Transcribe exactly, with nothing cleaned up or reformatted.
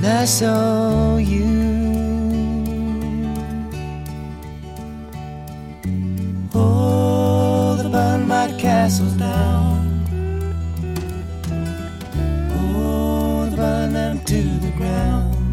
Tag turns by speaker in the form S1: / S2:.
S1: I saw you. Oh, the burned my castle's down. Oh, the burn them to the ground.